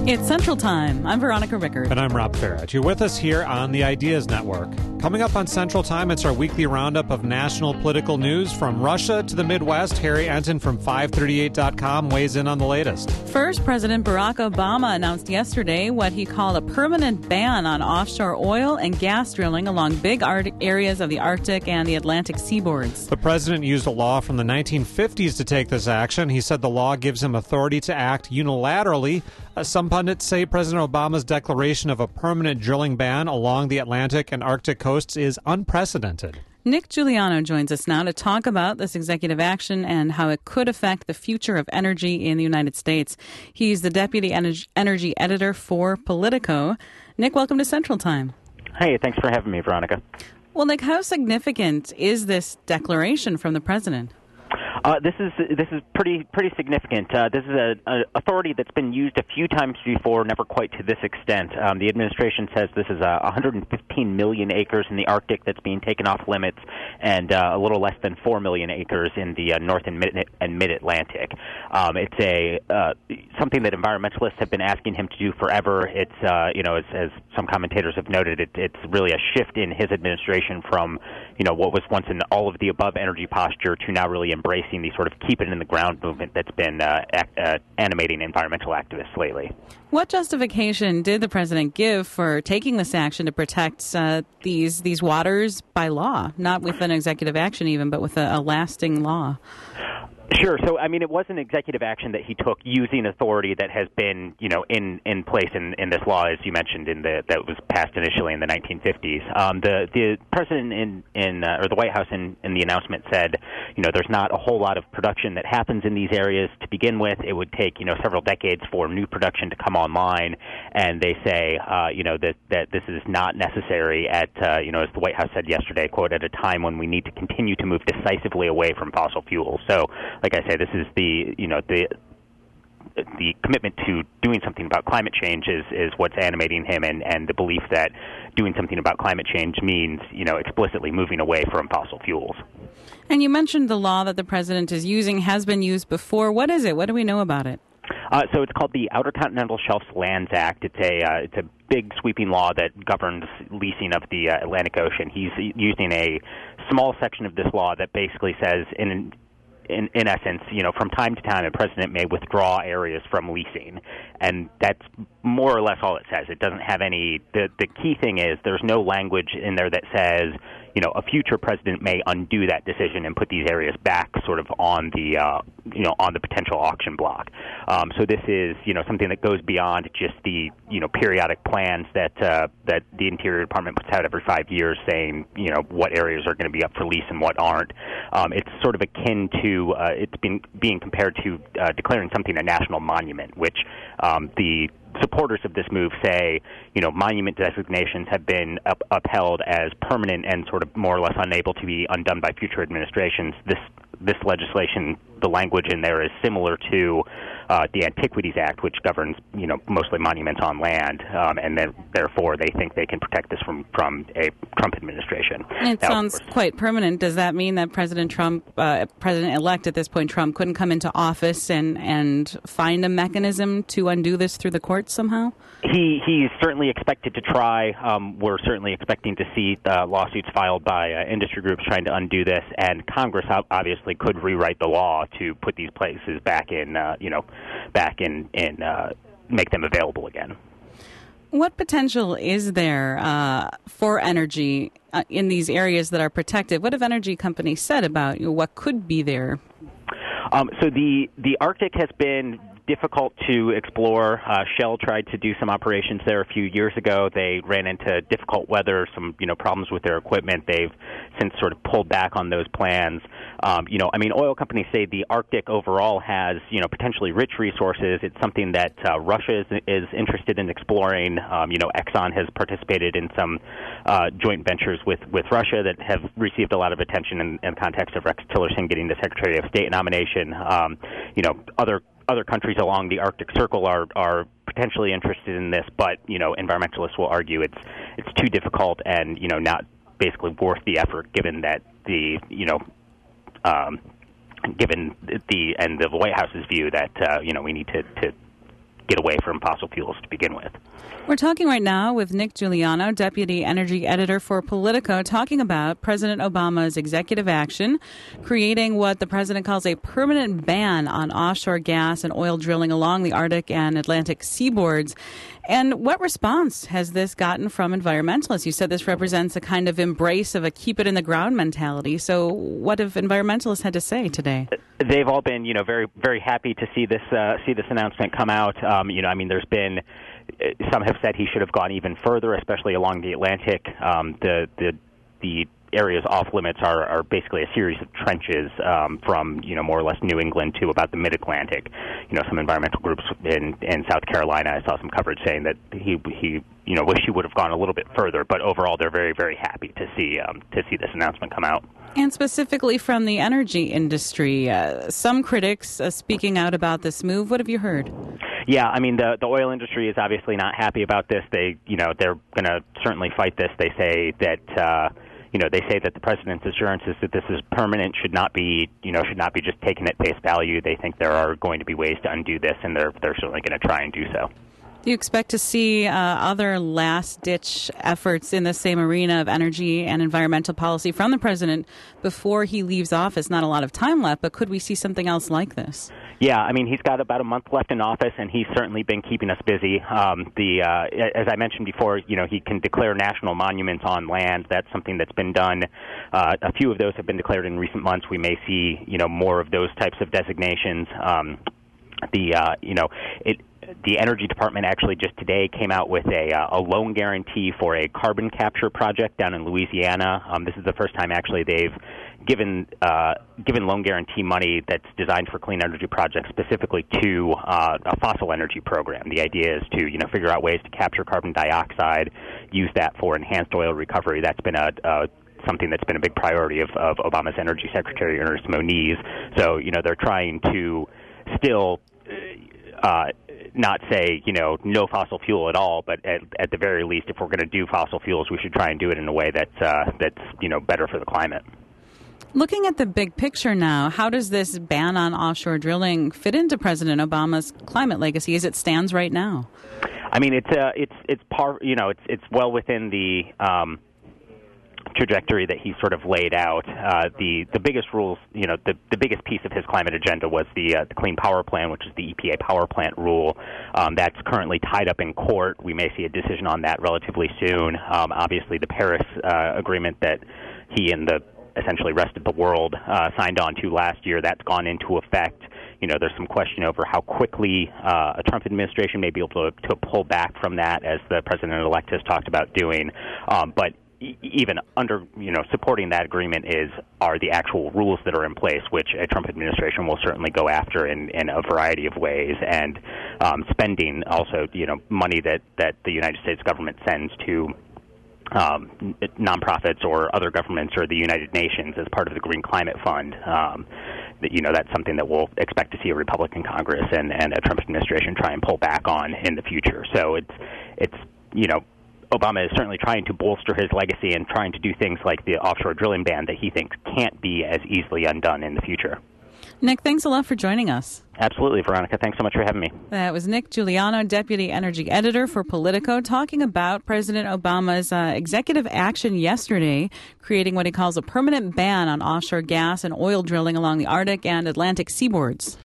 It's Central Time. I'm Veronica Rickard. And I'm Rob Farrett. You're with us here on the Ideas Network. Coming up on Central Time, it's our weekly roundup of national political news. From Russia to the Midwest, Harry Enton from 538.com weighs in on the latest. First, President Barack Obama announced yesterday what he called a permanent ban on offshore oil and gas drilling along big areas of the Arctic and the Atlantic seaboards. The president used a law from the 1950s to take this action. He said the law gives him authority to act unilaterally. Some pundits say President Obama's declaration of a permanent drilling ban along the Atlantic and Arctic coasts is unprecedented. Nick Giuliano joins us now to talk about this executive action and how it could affect the future of energy in the United States. He's the deputy energy editor for Politico. Nick, welcome to Central Time. Hey, thanks for having me, Veronica. Well, Nick, how significant is this declaration from the president? This is pretty significant. This is an authority that's been used a few times before, never quite to this extent. The administration says this is 115 million acres in the Arctic that's being taken off limits, and a little less than 4 million acres in the North and Mid-Atlantic. It's something that environmentalists have been asking him to do forever. It's as some commentators have noted, it's really a shift in his administration from what was once an all of the above energy posture to now really embracing the sort of keep it in the ground movement that's been animating environmental activists lately. What justification did the president give for taking this action to protect these waters by law, not with an executive action even, but with a lasting law? Sure. So, it was an executive action that he took using authority that has been, in place in this law, as you mentioned, that was passed initially in the 1950s. The president or the White House in the announcement said, there's not a whole lot of production that happens in these areas to begin with. It would take, several decades for new production to come online, and they say, that this is not necessary at, as the White House said yesterday, quote, at a time when we need to continue to move decisively away from fossil fuels. So, like I say, this is the commitment to doing something about climate change is what's animating him, and the belief that doing something about climate change means, explicitly moving away from fossil fuels. And you mentioned the law that the president is using has been used before. What is it? What do we know about it? So it's called the Outer Continental Shelf Lands Act. It's a big sweeping law that governs leasing of the Atlantic Ocean. He's using a small section of this law that basically says, in essence, from time to time, a president may withdraw areas from leasing, and that's more or less all it says. It doesn't have any. The key thing is there's no language in there that says, a future president may undo that decision and put these areas back, sort of on the on the potential auction block. So this is something that goes beyond just the periodic plans that the Interior Department puts out every 5 years, saying what areas are going to be up for lease and what aren't. It's sort of akin to it's been being compared to declaring something a national monument, which the supporters of this move say, monument designations have been upheld as permanent and sort of more or less unable to be undone by future administrations. This legislation, the language in there is similar to the Antiquities Act, which governs, mostly monuments on land, and then therefore they think they can protect this from a Trump administration. It sounds quite permanent. Does that mean that President Trump, President-elect at this point, Trump, couldn't come into office and find a mechanism to undo this through the courts somehow? He's certainly expected to try. We're certainly expecting to see lawsuits filed by industry groups trying to undo this, and Congress obviously could rewrite the law to put these places back in, make them available again. What potential is there for energy in these areas that are protected? What have energy companies said about what could be there? So the Arctic has been difficult to explore. Shell tried to do some operations there a few years ago. They ran into difficult weather, some problems with their equipment. They've since sort of pulled back on those plans. Oil companies say the Arctic overall has potentially rich resources. It's something that Russia is interested in exploring. Exxon has participated in some joint ventures with Russia that have received a lot of attention in the context of Rex Tillerson getting the Secretary of State nomination. Other countries along the Arctic Circle are potentially interested in this, but environmentalists will argue it's too difficult and not basically worth the effort, given that the White House's view that we need to get away from fossil fuels to begin with. We're talking right now with Nick Giuliano, Deputy Energy Editor for Politico, talking about President Obama's executive action, creating what the president calls a permanent ban on offshore gas and oil drilling along the Arctic and Atlantic seaboards. And what response has this gotten from environmentalists? You said this represents a kind of embrace of a keep-it-in-the-ground mentality. So what have environmentalists had to say today? They've all been, very, very happy to see this announcement come out. There's been some have said he should have gone even further, especially along the Atlantic. The areas off limits are basically a series of trenches from more or less New England to about the mid-Atlantic. Some environmental groups in South Carolina, I saw some coverage saying that he wish he would have gone a little bit further. But overall, they're very, very happy to see this announcement come out. And specifically from the energy industry, some critics speaking out about this move. What have you heard? Yeah, the oil industry is obviously not happy about this. They're going to certainly fight this. They say that the president's assurances that this is permanent should not be just taken at face value. They think there are going to be ways to undo this, and they're certainly going to try and do so. Do you expect to see other last-ditch efforts in the same arena of energy and environmental policy from the president before he leaves office? Not a lot of time left, but could we see something else like this? Yeah, he's got about a month left in office, and he's certainly been keeping us busy. As I mentioned before, he can declare national monuments on land. That's something that's been done. A few of those have been declared in recent months. We may see, more of those types of designations. The Energy Department actually just today came out with a loan guarantee for a carbon capture project down in Louisiana. This is the first time actually they've given loan guarantee money that's designed for clean energy projects specifically to a fossil energy program. The idea is to figure out ways to capture carbon dioxide, use that for enhanced oil recovery. That's been something that's been a big priority of Obama's Energy Secretary Ernest Moniz. So they're trying to still not say, no fossil fuel at all, but at the very least, if we're going to do fossil fuels, we should try and do it in a way that's better for the climate. Looking at the big picture now, how does this ban on offshore drilling fit into President Obama's climate legacy as it stands right now? It's well within the trajectory that he sort of laid out. The biggest rules, the biggest piece of his climate agenda was the Clean Power Plan, which is the EPA power plant rule. That's currently tied up in court. We may see a decision on that relatively soon. Obviously, the Paris agreement that he and the essentially rest of the world signed on to last year, that's gone into effect. There's some question over how quickly a Trump administration may be able to pull back from that, as the president-elect has talked about doing. But even under, supporting that agreement are the actual rules that are in place, which a Trump administration will certainly go after in a variety of ways, and spending also, money that the United States government sends to nonprofits or other governments or the United Nations as part of the Green Climate Fund. That's something that we'll expect to see a Republican Congress and a Trump administration try and pull back on in the future. So it's Obama is certainly trying to bolster his legacy and trying to do things like the offshore drilling ban that he thinks can't be as easily undone in the future. Nick, thanks a lot for joining us. Absolutely, Veronica. Thanks so much for having me. That was Nick Giuliano, Deputy Energy Editor for Politico, talking about President Obama's executive action yesterday, creating what he calls a permanent ban on offshore gas and oil drilling along the Arctic and Atlantic seaboards.